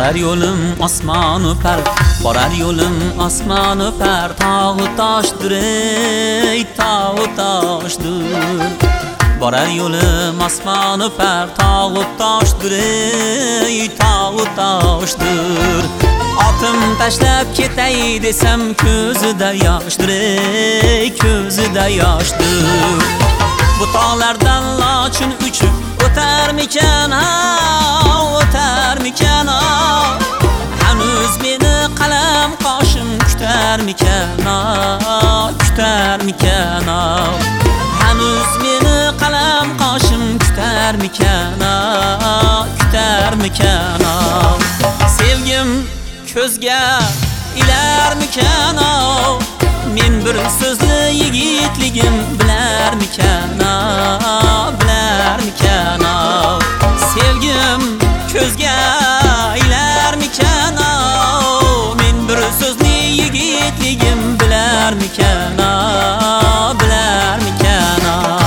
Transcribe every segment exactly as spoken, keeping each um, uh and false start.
Borar yo'lim osmon o'par, borar yo'lim osmon o'par, tog'u toshdir, ey tog'u toshdir. Borar yo'lim osmon o'par, tog'u toshdir, ey tog'u toshdir. Otim tashlab ketay desam ko'zida yoshdir, ey ko'zida yoshdir. Bu tog'lardan lochin uchib o'tarmikan, o'tarmikan? Hanuz meni qalam qoshim kutarmikan, kutarmikan? Hanuz meni qalam qoshim kutarmikan, kutarmikan? Sevgim ko'zga ilarmikan, men bir so'zli yigitligim bilarmikan, bilarmikan? Sevgim ko'zga ilarmikan, men bir so'zli yigitligim bilarmikan, bilarmikan?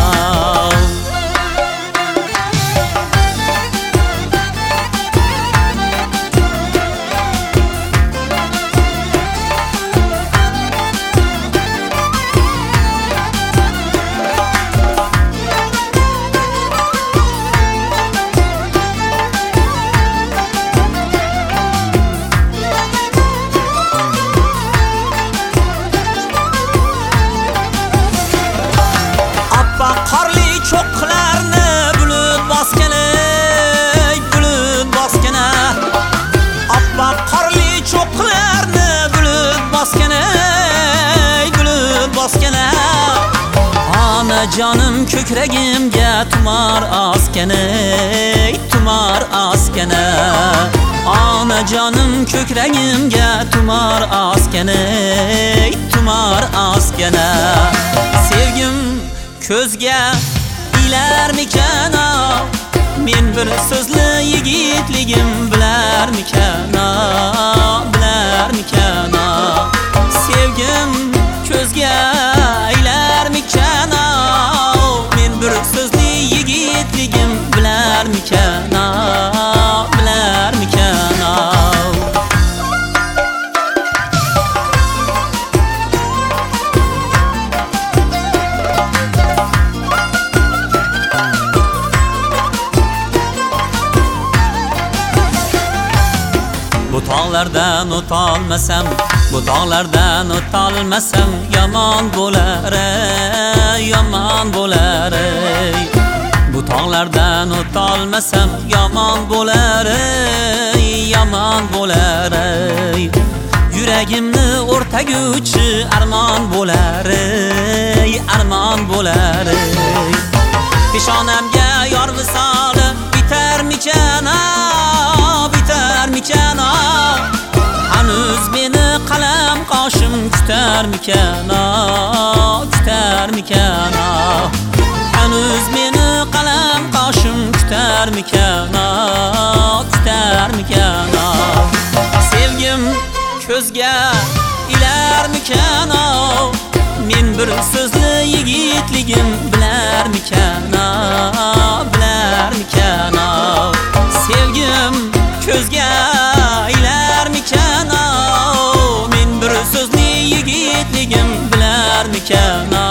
Canım ko'kragimga tumar askana, tumar askana. Ana canım ko'kragimga tumar askana, tumar askana. Sevgim ko'zga ilarmikan, men bir so'zli yigitligim bilarmikan, bilarmikan? Sevgim ko'zga ilarmikan, men bir so'zli yigitligim bilarmikan, bilarmikan? Bu tog'lardan o'tolmasam, bu tog'lardan o'tolmasam yomon bo'lar, yomon bo'lar. Bu tog'lardan o'tolmasam yomon bo'lar, yomon bo'lar. Yuragimni o'rtaguvchi armon bo'lar, armon bo'lar. Peshonamga yor visoli bitarmikan, bitarmikan? Hanuz meni qalam qoshim kutarmikan, kutarmikan? Hanuz meni qalam qoshim kutarmikan, kutarmikan? Sevgim ko'zga ilarmikan, men bir so'zli yigitligim bilarmikan, bilarmikan? Sevgim ko'zga ilarmikan, men bir so'zli yigitligim bilarmikan,